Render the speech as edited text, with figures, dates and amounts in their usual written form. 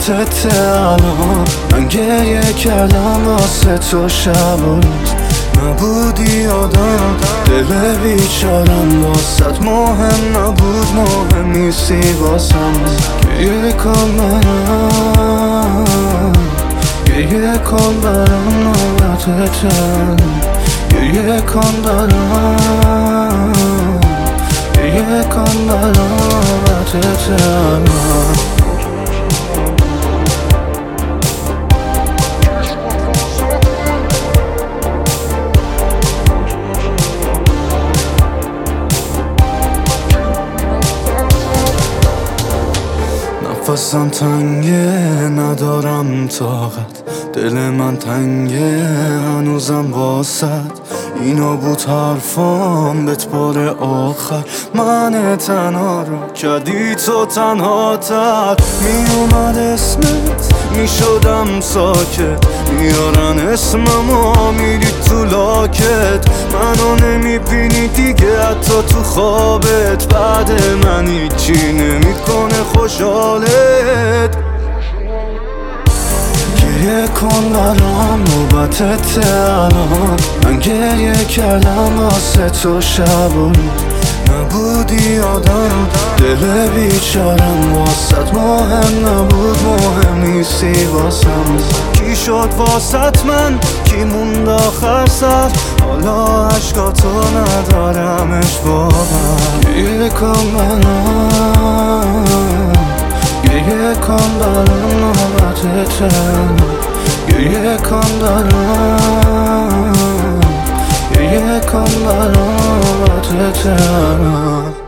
نوبتت الان. من گریه کردم واسه تو شب و روز، نبودی آدم دل بیچارم واسط مهم نبود، مهم نیستی واسم. گریه کن برام، گریه کن برام نوبتت، گریه کن برام، گریه کن برام نوبتت. نفسم تنگه ندارم طاقت، دل من تنگه هنوزم واسط. اینا بود حرفام بهت بار آخر، من تنها رو کردی تو تنها تر. می اومد اسمت می شدم ساکت، میارن اسممو میری تو لاکت. منو نمی بینی دیگه حتی تو خوابت، بعد من هیچی نمیکنه خوشحالت. گریه کن برام نوبتت الان. من گریه کردم واسه تو شب و روز، نبودی آدم دل بیچارم واسط مهم نبود، مهم نیستی واسم. کی شد واسط من، کی موند آخر سر، حالا عشقاتو ندارمش باور. گریه کن برام، گریه کن برام نوبتت، گریه کن برام، گریه کن برام نوبتت.